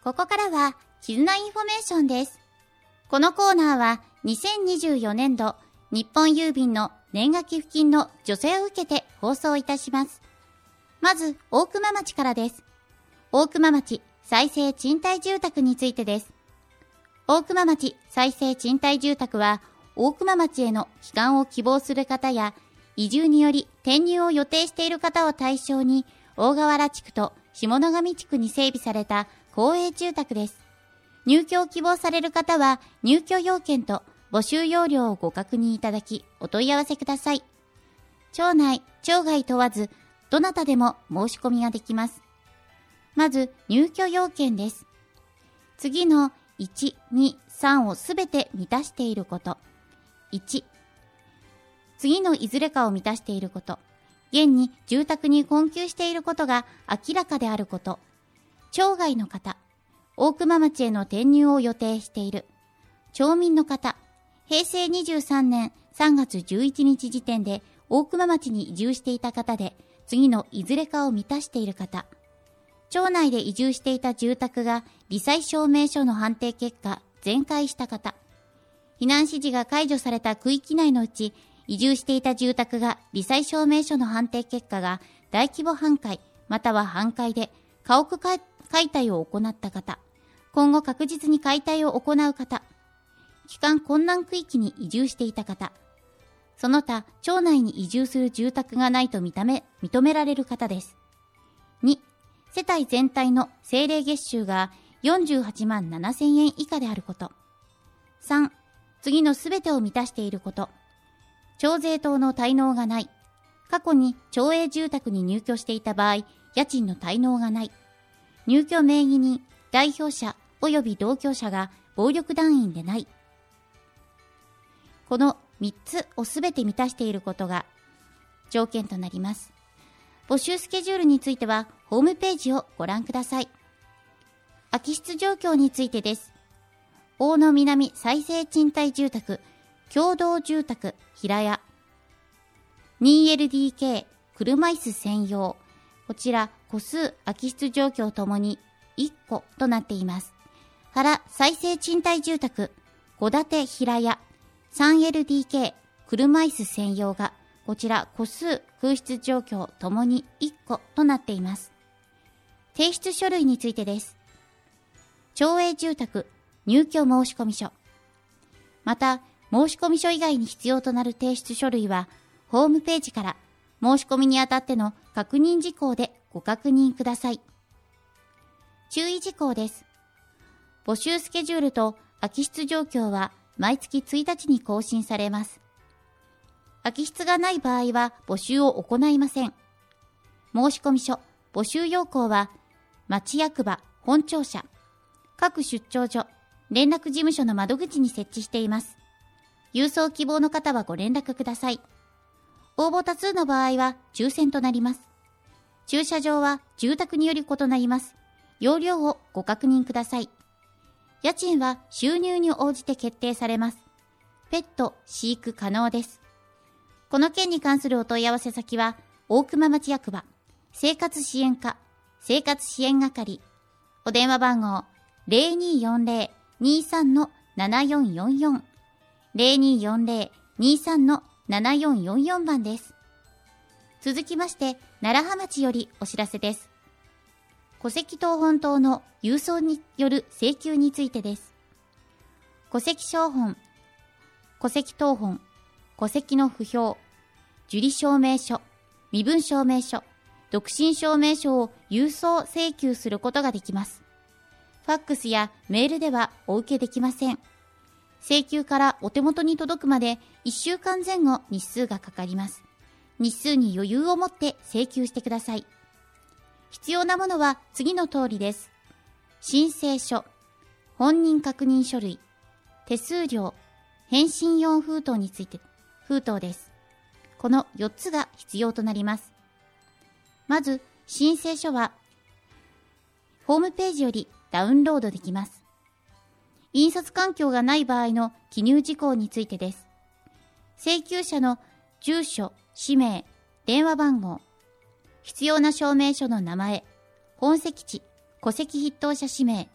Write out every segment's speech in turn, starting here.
ここからは、絆インフォメーションです。このコーナーは、2024年度、日本郵便の年賀寄付金の助成を受けて放送いたします。まず、大熊町からです。大熊町再生賃貸住宅についてです。大熊町再生賃貸住宅は、大熊町への帰還を希望する方や、移住により転入を予定している方を対象に、大河原地区と下野上地区に整備された公営住宅です。入居を希望される方は、入居要件と募集要領をご確認いただき、お問い合わせください。町内、町外問わず、どなたでも申し込みができます。まず、入居要件です。次の1、2、3をすべて満たしていること。1、次のいずれかを満たしていること。現に住宅に困窮していることが明らかであること。町外の方、大熊町への転入を予定している。町民の方、平成23年3月11日時点で大熊町に移住していた方で、次のいずれかを満たしている方。町内で移住していた住宅が罹災証明書の判定結果、全壊した方。避難指示が解除された区域内のうち、移住していた住宅が罹災証明書の判定結果が大規模半壊または半壊で家屋解体を行った方、今後確実に解体を行う方、帰還困難区域に移住していた方、その他町内に移住する住宅がないと認められる方です。2、世帯全体の政令月収が48万7000円以下であること。3、次のすべてを満たしていること。町税等の滞納がない。過去に町営住宅に入居していた場合、家賃の滞納がない。入居名義人、代表者及び同居者が暴力団員でない。この3つをすべて満たしていることが条件となります。募集スケジュールについては、ホームページをご覧ください。空き室状況についてです。大野南再生賃貸住宅、共同住宅平屋 2LDK 車椅子専用、こちら戸数空き室状況ともに1戸となっています。原再生賃貸住宅戸建て平屋 3LDK 車椅子専用がこちら戸数空室状況ともに1戸となっています。提出書類についてです。町営住宅入居申込書、また申込書以外に必要となる提出書類は、ホームページから申し込みにあたっての確認事項でご確認ください。注意事項です。募集スケジュールと空き室状況は毎月1日に更新されます。空き室がない場合は募集を行いません。申込書、募集要項は、町役場、本庁舎、各出張所、連絡事務所の窓口に設置しています。郵送希望の方はご連絡ください。応募多数の場合は抽選となります。駐車場は住宅により異なります。容量をご確認ください。家賃は収入に応じて決定されます。ペット飼育可能です。この件に関するお問い合わせ先は、大熊町役場、生活支援課、生活支援係、お電話番号 0240-23-7444、0240-23-7444 番です。続きまして、楢葉町よりお知らせです。戸籍謄本等の郵送による請求についてです。戸籍抄本、戸籍謄本、戸籍の不評、受理証明書、身分証明書、独身証明書を郵送請求することができます。ファックスやメールではお受けできません。請求からお手元に届くまで1週間前後日数がかかります。日数に余裕を持って請求してください。必要なものは次の通りです。申請書、本人確認書類、手数料、返信用封筒について、封筒です。この4つが必要となります。まず、申請書は、ホームページよりダウンロードできます。印刷環境がない場合の記入事項についてです。請求者の住所、氏名、電話番号、必要な証明書の名前、本籍地、戸籍筆頭者氏名、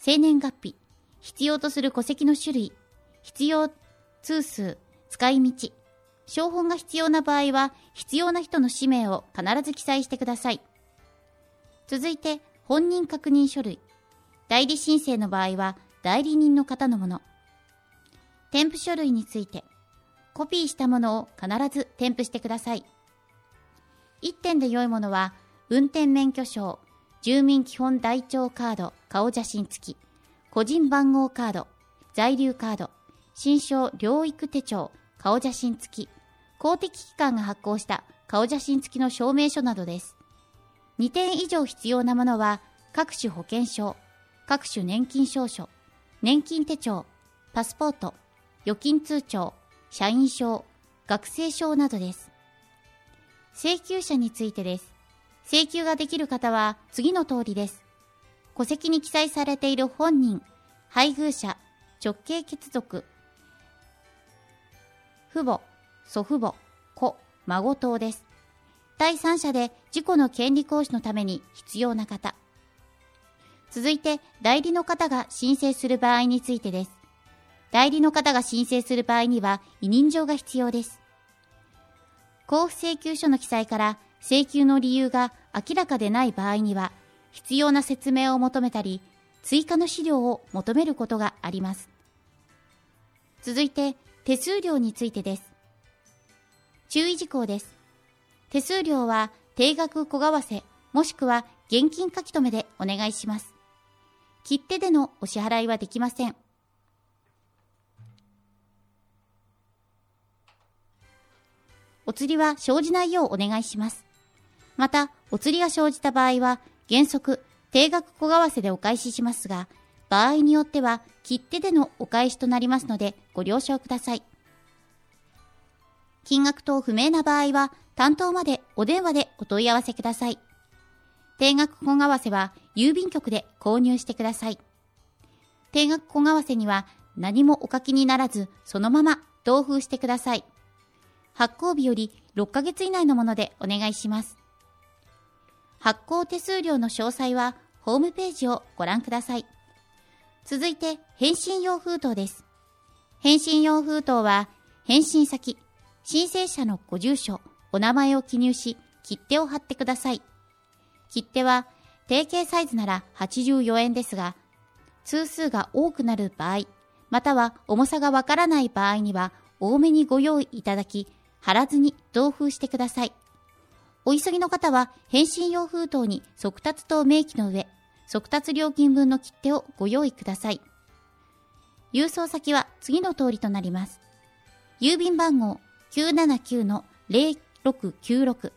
生年月日、必要とする戸籍の種類、必要通数、使い道、証本が必要な場合は必要な人の氏名を必ず記載してください。続いて本人確認書類、代理申請の場合は代理人の方のもの。添付書類について、コピーしたものを必ず添付してください。1点で良いものは運転免許証、住民基本台帳カード顔写真付き、個人番号カード、在留カード、信証療育手帳顔写真付き、公的機関が発行した顔写真付きの証明書などです。2点以上必要なものは各種保険証、各種年金証書、年金手帳、パスポート、預金通帳、社員証、学生証などです。請求者についてです。請求ができる方は次の通りです。戸籍に記載されている本人、配偶者、直系血族、父母、祖父母、子、孫等です。第三者で自己の権利行使のために必要な方。続いて、代理の方が申請する場合についてです。代理の方が申請する場合には委任状が必要です。交付請求書の記載から請求の理由が明らかでない場合には、必要な説明を求めたり、追加の資料を求めることがあります。続いて、手数料についてです。注意事項です。手数料は定額小為替もしくは現金書留でお願いします。切手でのお支払いはできません。お釣りは生じないようお願いします。また、お釣りが生じた場合は原則定額小為替でお返ししますが、場合によっては切手でのお返しとなりますのでご了承ください。金額等不明な場合は担当までお電話でお問い合わせください。定額小為替は郵便局で購入してください。定額小為替には何もお書きにならずそのまま同封してください。発行日より6ヶ月以内のものでお願いします。発行手数料の詳細はホームページをご覧ください。続いて返信用封筒です。返信用封筒は返信先、申請者のご住所、お名前を記入し切手を貼ってください。切手は定型サイズなら84円ですが、通数が多くなる場合、または重さがわからない場合には多めにご用意いただき、貼らずに同封してください。お急ぎの方は返信用封筒に速達と明記の上、速達料金分の切手をご用意ください。郵送先は次の通りとなります。郵便番号 979-0696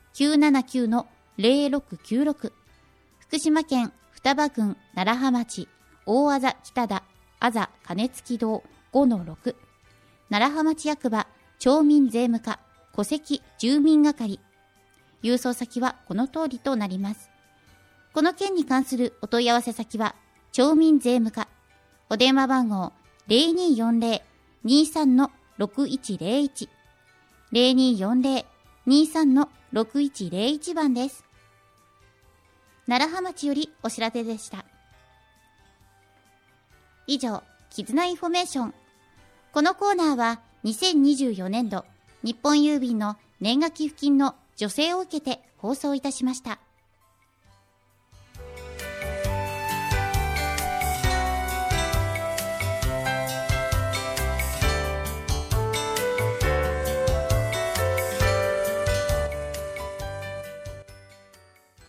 979-0696 福島県双葉郡楢葉町大字北田あざ金付堂 5-6 楢葉町役場町民税務課戸籍住民係。郵送先はこの通りとなります。この件に関するお問い合わせ先は町民税務課。お電話番号 0240-23-6101 0240-23-6101 番です。楢葉町よりお知らせでした。以上、絆インフォメーション。このコーナーは2024年度日本郵便の年賀寄付金の助成を受けて放送いたしました。